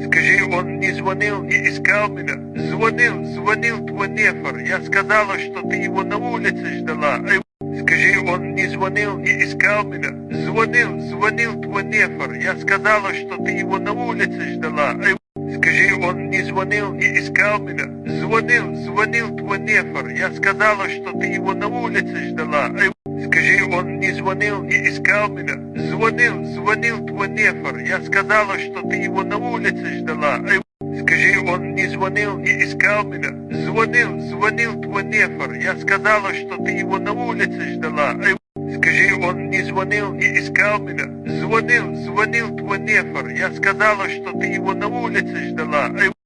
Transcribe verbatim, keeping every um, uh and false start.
Скажи, он не звонил, не искал меня. Звонил, звонил твой Нефор. Я сказала, что ты его на улице ждала. Ай, скажи, он не звонил, не искал меня. Звонил, звонил твой Нефор. Я сказала, что ты его на улице ждала. Ай, скажи, он не звонил, не искал меня. Звонил, звонил твой Нефор. Я сказала, что ты его на улице ждала. Ай, скажи, он не звонил, не искал меня. Звонил, звонил твой Нефор. Я сказала, что ты его на улице ждала. Ай, скажи, он не звонил, не искал меня. Звонил, звонил твой Нефор. Я сказала, что ты его на улице ждала. Ай, скажи, он не звонил, не искал меня. Звонил, звонил твой Нефор. Я сказала, что ты его на улице ждала. Ай,